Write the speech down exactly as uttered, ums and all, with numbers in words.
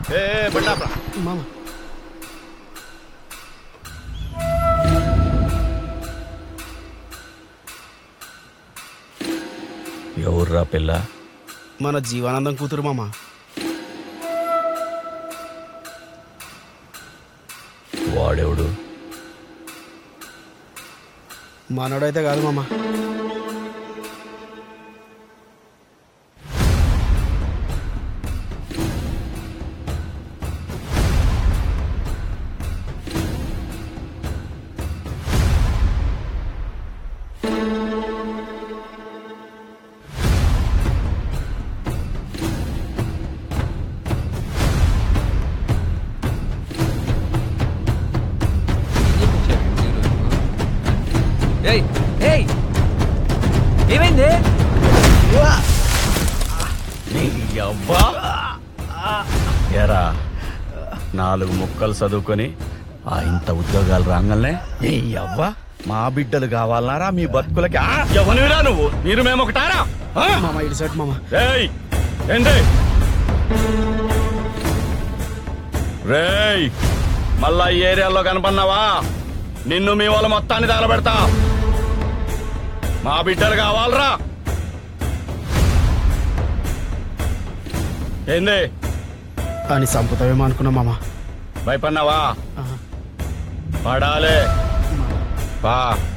ఏ బండాపరా మామ ఎవర్రా పిల్ల? మన జీవానందం కూతురు మామ. వాడెవడు? మనోడైతే కాదు మామ. ఏమైంది? ఎరా నాలుగు ముక్కలు చదువుకొని ఆ ఇంత ఉద్యోగాలు రాగానే ఏ అవ్వా మా బిడ్డలు కావాలన్నారా మీ బతుకులకి? ఎవనిరా నువ్వు? మీరు మేము ఒకటారా? మామ ఇటు సైడ్ మామ. రేయ్ ఏంటి రేయ్ మళ్ళా ఈ ఏరియాలో కనపడినావా నిన్ను మీ వాళ్ళ మొత్తాన్ని తగలబెడతా. మా బిడ్డలు కావాలరా? ఏంది అని సంపుతావేమో అనుకున్నా మామ. భయపడినావా? పడాలే పా